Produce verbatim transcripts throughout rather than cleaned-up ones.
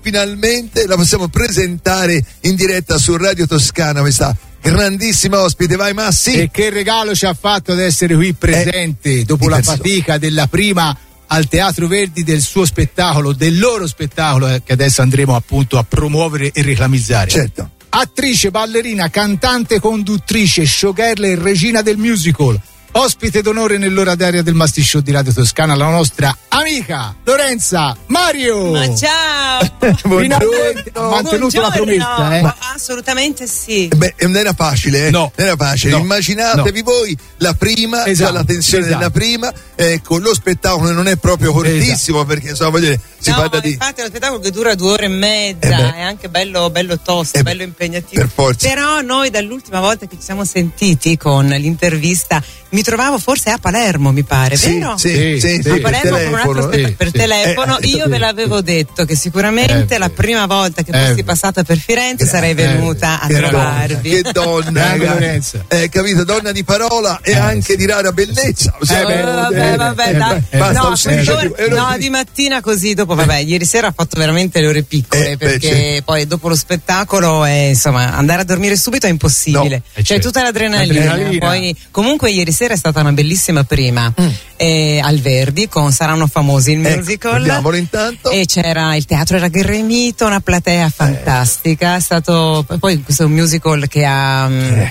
finalmente la possiamo presentare in diretta su Radio Toscana, questa grandissima ospite. Vai Massi. E che regalo ci ha fatto ad essere qui presente eh, dopo la persona. fatica della prima al Teatro Verdi del suo spettacolo, del loro spettacolo eh, che adesso andremo appunto a promuovere e reclamizzare. Certo. Attrice, ballerina, cantante, conduttrice, showgirl e regina del musical. Ospite d'onore nell'oraria del Masti Show di Radio Toscana, la nostra amica Lorenza Mario. Ma ciao! Finalmente ha mantenuto la promessa, eh? Ma assolutamente sì. Beh, non era facile, eh? No. Non era facile. No. Immaginatevi no. voi la prima, esatto. cioè la tensione esatto. della prima, ecco, lo spettacolo non è proprio cortissimo, esatto. perché insomma, voglio dire, si no, parla di. Infatti è uno spettacolo che dura due ore e mezza, eh è anche bello, bello tosto, eh bello impegnativo. Per forza. Però noi dall'ultima volta che ci siamo sentiti con l'intervista, mi trovavo forse a Palermo, mi pare, sì, vero? Sì, sì, sì, a Palermo con un altro spettacolo sì, per sì. telefono. Eh, Io eh, ve l'avevo detto che sicuramente eh, la prima volta che eh, fossi passata per Firenze eh, sarei venuta eh, a che trovarvi. Che donna, Grande ragazzi. Lorenza. Eh, capito, donna di parola e Eh, anche sì. di rara bellezza. Eh, Cioè, beh, vabbè, vabbè, eh, dai. eh, basta No, un semplice- quelle ore- ero- no, di mattina così dopo, vabbè, ieri sera ho fatto veramente le ore piccole Eh, beh, perché certo. poi dopo lo spettacolo è, insomma, andare a dormire subito è impossibile. No, eh, C'è certo. tutta l'adrenalina. L'adrenalina. Poi comunque ieri sera è stata una bellissima prima Mm. eh, al Verdi con Saranno famosi il ecco, musical. vediamolo intanto. E c'era il teatro era gremito, una platea fantastica. È stato poi questo musical che ha mm, Eh.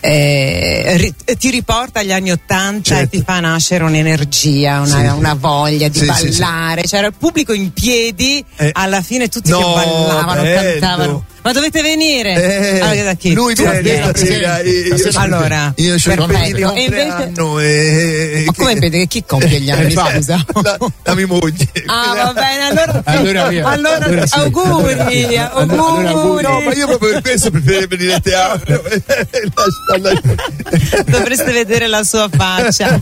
eh, ri- ti riporta agli anni ottanta Certo. e ti fa nascere un'energia, una, Sì. una voglia di Sì, sì, sì. ballare. C'era il pubblico in piedi, Eh. alla fine tutti No, che ballavano, bello. cantavano. Ma dovete venire? Eh, Allora, da chi? lui Tu viene vieni. stasera, io- io- Allora, io c'ho il perfetto. impegno di E invece- compleanno e Ma come vede che chi compie gli anni? Scusa. la, la mia moglie. Ah, va bene, allora, Allora, via. allora, Allora sì. auguri, Allora- auguri. allora auguri. No, ma io proprio per questo preferirei venire a teatro. Lascia- lascia- Dovreste vedere la sua faccia.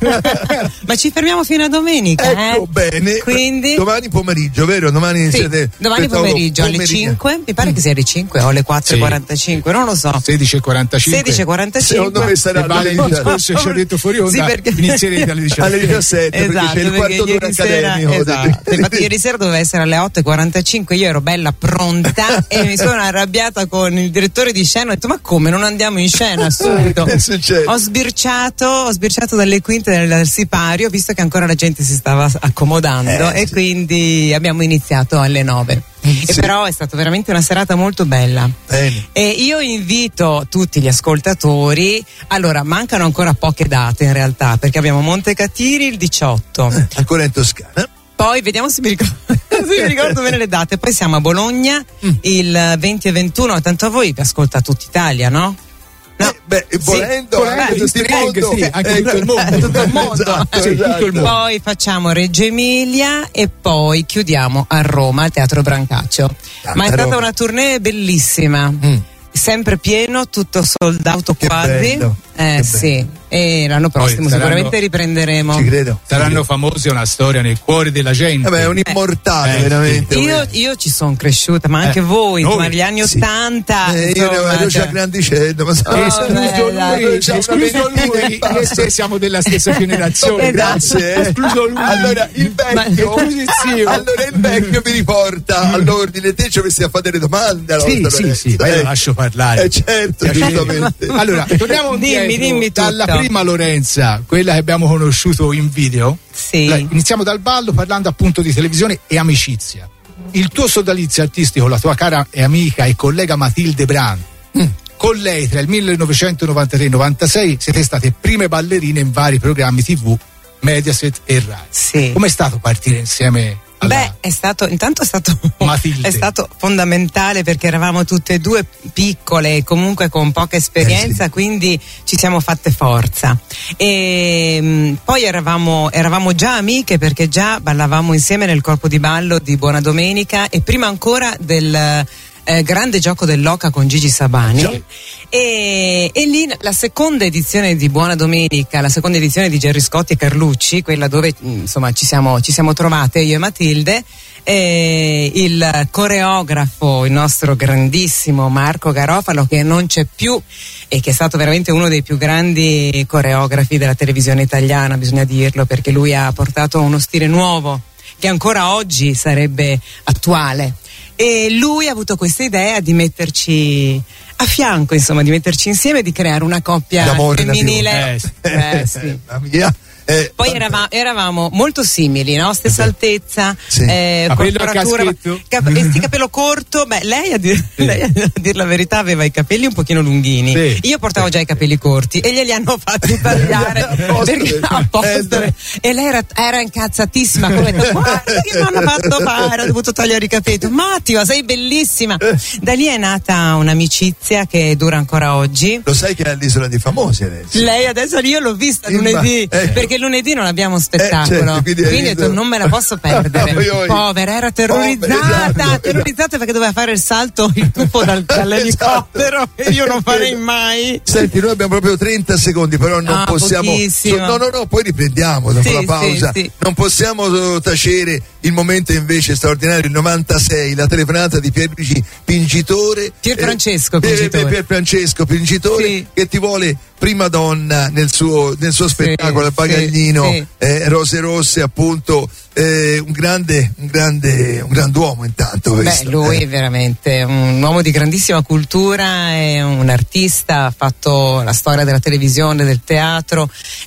Ma ci fermiamo fino a domenica, Ecco, eh? bene. Quindi Domani pomeriggio, vero? Domani sì, siete domani spettacolo pomeriggio alle pomeridiano. cinque, mi pare che sia alle cinque o alle quattro e quarantacinque, non lo so. sedici e quarantacinque. sedici e quarantacinque. Secondo me sarà E vale il discorso che ci ho detto fuori onda. Sì, perché- Inizierete alle diciassette. Alle diciassette, perché Esatto, c'è il quarto perché d'ora ieri sera, accademico. esatto. Infatti ieri sera doveva essere alle otto e quarantacinque, io ero bella pronta e mi sono arrabbiata con il direttore di scena, ho detto ma come non andiamo in scena subito? Che succede? Ho sbirciato, ho sbirciato dalle quinte del sipario, visto che ancora la gente si stava accomodando Eh, e sì. quindi abbiamo iniziato alle nove. E Sì. però è stata veramente una serata molto bella. Bene. E io invito tutti gli ascoltatori, allora mancano ancora poche date in realtà, perché abbiamo Montecatini il diciotto, Ancora in Toscana. poi vediamo se mi ricordo, se mi ricordo bene le date, poi siamo a Bologna il venti e ventuno, tanto a voi vi ascolta tutta Italia, no? No. Eh, beh, volendo, volendo, anche tutto il streaming, mondo. sì, anche tutto il mondo. Eh, Tutto il mondo. Esatto, Sì, tutto il esatto. mondo. Poi facciamo Reggio Emilia e poi chiudiamo a Roma al Teatro Brancaccio. Tanta Ma è stata roba. una tournée bellissima. Mm. Sempre pieno, tutto sold out Che quasi. bello, Eh che sì. E l'anno prossimo saranno- sicuramente riprenderemo. Ci credo. Saranno famose, una storia nel cuore della gente. Vabbè, è un immortale, Eh, veramente. Io, io ci sono cresciuta, ma anche Eh, voi, noi, insomma, negli anni sì. ottanta. Eh, io ne insomma, ero già cioè- grandicello, ma sai, Oh, Escluso beh, dai. lui, C'è una escluso ventina lui, e basta. io e te siamo della stessa generazione. Esatto. Grazie. eh. Escluso lui. Allora il vecchio, Ma- esclusivo. allora il vecchio mi riporta all'ordine. Te ci avessi a fare delle domande. alla Sì, nostra sì, Lorenza, sì, ma io eh. lo lascio parlare. Eh, certo, Piacere. giustamente. Allora, torniamo Dimmi, indietro, dimmi tutto. dalla prima Lorenza, quella che abbiamo conosciuto in video. Sì. La- iniziamo dal ballo parlando appunto di televisione e amicizia. Il tuo sodalizio artistico, la tua cara e amica e collega Matilde Brand. Mm. Con lei tra il millenovecentonovantatré e novantasei siete state prime ballerine in vari programmi tivù, Mediaset e Rai. Sì. Com'è stato partire insieme alla Beh, è stato, intanto è stato, Matilde? è stato fondamentale perché eravamo tutte e due piccole e comunque con poca esperienza, Eh sì. quindi ci siamo fatte forza. E mh, poi eravamo, eravamo già amiche perché già ballavamo insieme nel corpo di ballo di Buona Domenica e prima ancora del eh, grande gioco dell'Oca con Gigi Sabani. Già. E, e lì la seconda edizione di Buona Domenica, la seconda edizione di Gerry Scotti e Carlucci, quella dove insomma ci siamo, ci siamo trovate io e Matilde, e il coreografo, il nostro grandissimo Marco Garofalo, che non c'è più e che è stato veramente uno dei più grandi coreografi della televisione italiana, bisogna dirlo, perché lui ha portato uno stile nuovo che ancora oggi sarebbe attuale. e lui ha avuto questa idea di metterci a fianco, insomma, di metterci insieme, di creare una coppia D'amore femminile. eh, eh, sì. Mamma mia. Eh, Poi eravamo, eravamo molto simili, no? Stessa altezza, sì. eh, Capello corporatura, caschetto. cap- eh, sì, capello corto. Beh, lei a, dir, Sì. lei a dir la verità aveva i capelli un pochino lunghini. Sì. Io portavo già i capelli corti e glieli hanno fatti tagliare Apposta. perché, apposta. Eh, E lei era, era incazzatissima. Come ha detto, guarda che mi hanno fatto fare, ho dovuto tagliare i capelli. Matti, ma sei bellissima. Da lì è nata un'amicizia che dura ancora oggi. Lo sai che è all'Isola dei Famosi adesso? Lei adesso io l'ho vista In lunedì, ba- ecco. perché lunedì non abbiamo spettacolo, Eh, certo, quindi quindi, hai ho detto detto- non me la posso perdere. Oi, oi. Povera, era terrorizzata, Povera, esatto. terrorizzata perché doveva fare il salto, il tuffo dal, dall'elicottero Esatto. e io non farei mai. Senti, noi abbiamo proprio trenta secondi, però non Ah, possiamo. pochissimo. No, no, no, poi riprendiamo dopo Sì, la pausa. sì, sì. Non possiamo tacere il momento invece straordinario, il novantasei, la telefonata di Pierluigi Pingitore. Pier Francesco eh, Pier, Pingitore. Pier Francesco Pingitore, Sì. che ti vuole prima donna nel suo, nel suo spettacolo al sì, Bagaglino, sì. eh, Rose Rosse, appunto. Eh, un grande, un grande, un grand'uomo intanto. Beh, questo, lui eh. è veramente un uomo di grandissima cultura, è un artista, ha fatto la storia della televisione, del teatro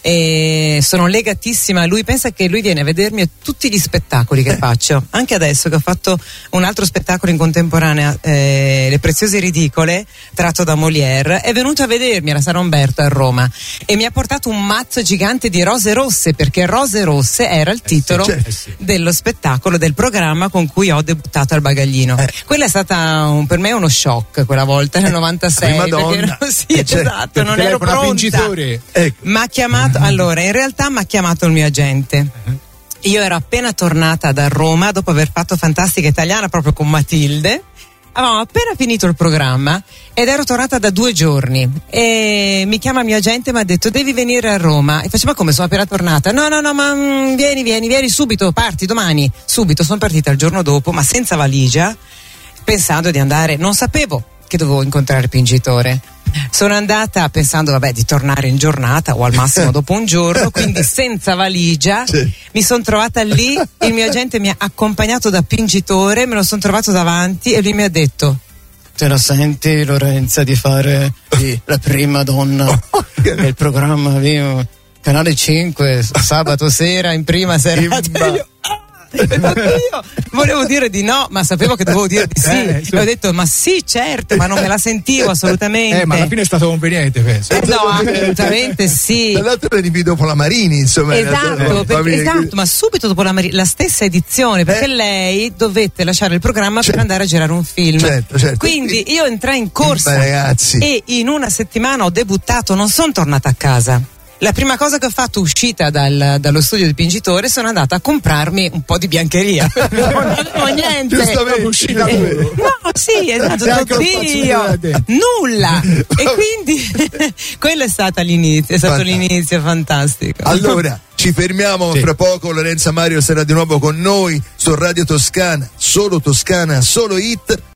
e sono legatissima a lui. Pensa che lui viene a vedermi a tutti gli spettacoli che faccio, anche adesso che ho fatto un altro spettacolo in contemporanea, eh, Le Preziose Ridicole, tratto da Molière, è venuto a vedermi alla Sala Umberto a Roma e mi ha portato un mazzo gigante di Rose Rosse, perché Rose Rosse era il titolo certo. dello spettacolo, del programma con cui ho debuttato al Bagaglino. Eh. Quella è stata un, per me uno shock quella volta nel novantasei, prima perché donna. ero- sì, Eh, certo, esatto, non ero Telefona pronta. Pingitore. Ecco. Ma ha chiamato, allora, in realtà mi ha chiamato il mio agente. Io ero appena tornata da Roma dopo aver fatto Fantastica Italiana proprio con Matilde. Avevamo appena finito il programma ed ero tornata da due giorni e mi chiama il mio agente e mi ha detto devi venire a Roma e faccio ma come sono appena tornata? No no no ma mm, vieni vieni vieni subito, parti domani. Subito sono partita il giorno dopo ma senza valigia, pensando di andare, non sapevo che dovevo incontrare Pingitore. Sono andata pensando vabbè di tornare in giornata o al massimo dopo un giorno, quindi senza valigia. Sì. Mi sono trovata lì, il mio agente mi ha accompagnato da Pingitore, me lo sono trovato davanti e lui mi ha detto te la senti Lorenza di fare di, la prima donna del programma vivo, Canale cinque sabato sera in prima serata. Imma- Io, ah, io volevo dire di no ma sapevo che dovevo dire di sì Eh, e ho detto ma sì certo ma non me la sentivo assolutamente. Eh, ma alla fine è stato conveniente, penso. Eh, no, assolutamente sì. Tra l'altro venivi dopo la Marini, insomma. Esatto, eh, perché- famiglia- esatto, ma subito dopo la, Mari- la stessa edizione, perché Eh. lei dovette lasciare il programma Certo. per andare a girare un film. Certo, certo. Quindi io entrai in corsa Ma ragazzi. e in una settimana ho debuttato, non sono tornata a casa. La prima cosa che ho fatto uscita dal- dallo studio del Pingitore sono andata a comprarmi un po' di biancheria. Non avevo niente. Giustamente. Uscita Eh, pure. no, sì, esatto, Neanche lo oddio, spazzatura da dentro. nulla. E quindi quello è stato l'inizio, è stato Fantastico. l'inizio fantastico. Allora, ci fermiamo Sì. fra poco. Lorenza Mario sarà di nuovo con noi su Radio Toscana, solo Toscana, solo hit.